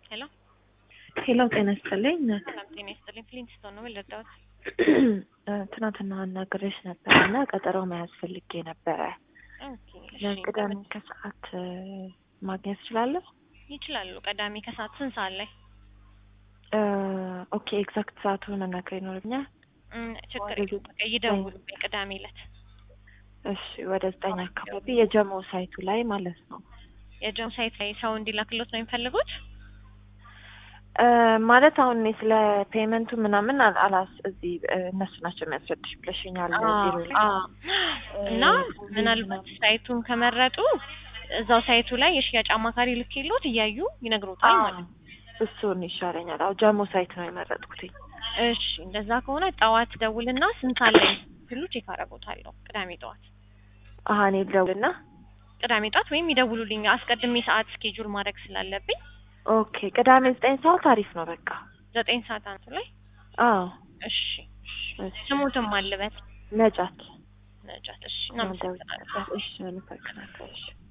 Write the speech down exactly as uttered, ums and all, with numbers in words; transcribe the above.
ሄሎ ሄሎ ጤና ይስጥልኝ እናት። ሰላም ጤና ይስጥልኝ። ፍሊንትስቶን ነው የምልደውት። ትናንትና አናግሬሽ ነበርና ቀጠሮ መያዝ ፈልጌ ነበረ። ኦኬ እሺ። ለቅዳሜ ከሰዓት ማግኘት እችላለሁ? ይችላሉ። ቅዳሜ ከሰዓት ስንት ሰዓት ላይ? ኦኬ ኤግዛክት ሰዓቱን መናገር ይኖርብኛል? እም ችግር የለውም። በቃ ይደውሉልኝ ቅዳሜ ዕለት። እሺ ወደ ዘጠኝ አካባቢ የጀሞ ሳይቱ ላይ ማለት ነው። የጀሞ ሳይት ላይ ሰው እንዲላክሎት ነው የሚፈልጉት? ማለት አሁን እኔ ስለ ፔመንቱ ምናምን አላስ እዚህ እነሱ ናቸው የሚያስረዱሽ ብለሽኛል ቢሮ ላይ። እና ምናልባት ሳይቱን ከመረጡ እዛው ሳይቱ ላይ የሽያጭ አማካሪ ልኬሎት እያዩ ይነግሩታል ማለት ነው። እሱን ይሻለኛል። አዎ ጀሞ ሳይት ነው የመረጥኩት። እሺ እንደዛ ከሆነ ጠዋት ደውልና ስንት ሰዓት ላይ ሁሉ ቼክ አደርጎታለሁ። ቅዳሜ ጠዋት አሃ እኔ ልደውልና ቅዳሜ ጠዋት ወይም ይደውሉልኝ አስቀድሜ ሰዓት ስኬጁል ማድረግ ስላለብኝ። ኦኬ ቅዳሜ ዘጠኝ ሰዓት አሪፍ ነው። በቃ ዘጠኝ ሰዓት አንተ ላይ? አዎ እሺ ስሙትም አለበት ነጃት ነጃት። እሺ እናመሰግናለን። እሺ እናመሰግናለን።